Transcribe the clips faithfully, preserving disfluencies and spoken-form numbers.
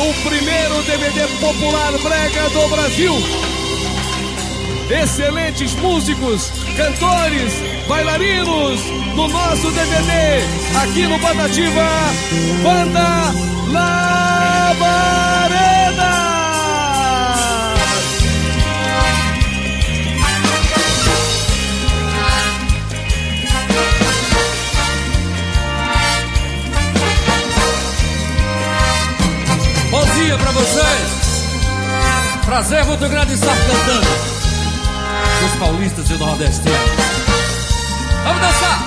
o primeiro D V D popular brega do Brasil. Excelentes músicos, cantores, bailarinos no nosso D V D, aqui no Banda Ativa, Banda Labareda. Bom dia pra vocês. Prazer muito grande estar cantando os paulistas e o nordestinos. Vamos dançar!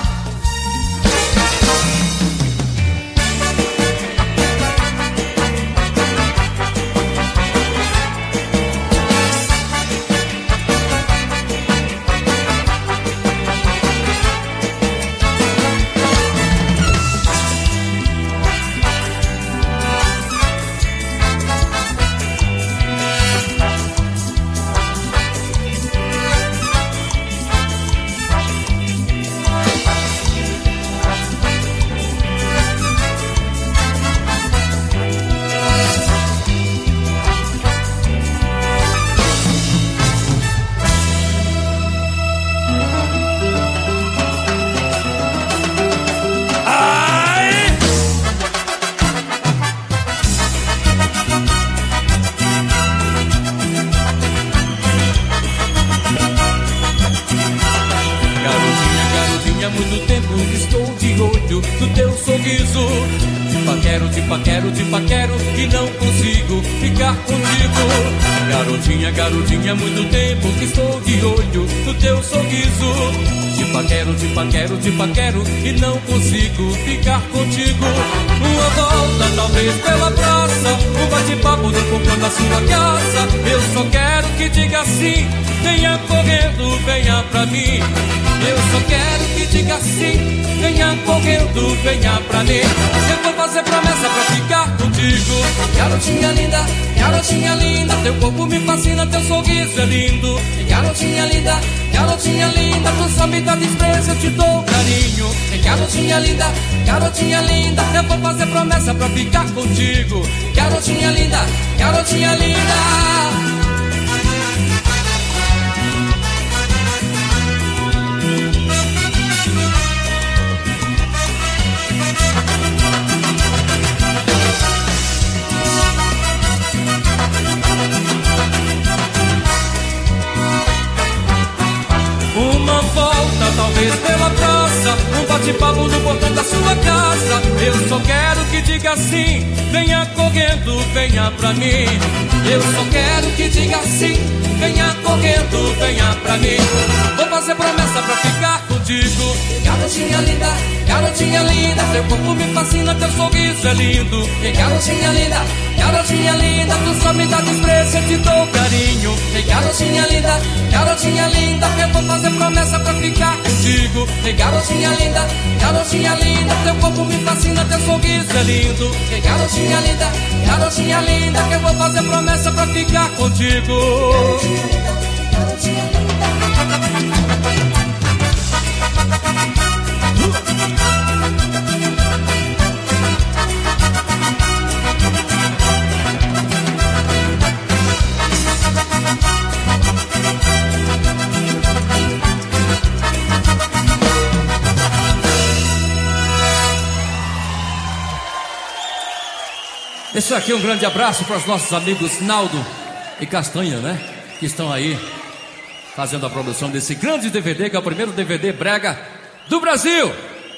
Há muito tempo que estou de olho no teu sorriso. Te paquero, te paquero, te paquero e não consigo ficar contigo. Garotinha, garotinha, há muito tempo que estou de olho no teu sorriso. Te paquero, te paquero, te paquero e não consigo ficar contigo. Uma volta, talvez pela praça, um bate-papo no portão da sua casa. Eu só quero que diga assim, venha correndo, venha pra mim. Eu só quero que diga assim, venha correndo, venha pra mim. Eu vou fazer promessa pra ficar contigo. Garotinha linda, garotinha linda, teu corpo me fascina, teu sorriso é lindo. Garotinha linda, garotinha linda, tu só me dá desprezo, eu te dou carinho. Garotinha linda, garotinha linda, eu vou fazer promessa pra ficar contigo. Garotinha linda, garotinha linda. Uma volta, talvez pela praça, um bate-papo no portão da sua casa. Eu só quero que diga assim, venha correndo, venha pra mim. Eu só quero que diga assim, venha correndo, venha pra mim. Vou fazer promessa pra ficar contigo. Garotinha linda, garotinha linda, teu corpo me fascina, teu sorriso é lindo. E garotinha linda, garotinha linda, tu só me dá desprezo, eu te dou carinho. E garotinha linda, garotinha linda, eu vou fazer promessa pra ficar contigo. E garotinha linda, garotinha linda, teu corpo me fascina, teu sorriso é lindo. E garotinha linda, garotinha linda, eu vou fazer promessa pra ficar contigo. Garotinha linda, garotinha linda. Esse aqui é um grande abraço para os nossos amigos Naldo e Castanha, né? Que estão aí fazendo a produção desse grande D V D, que é o primeiro D V D brega do Brasil.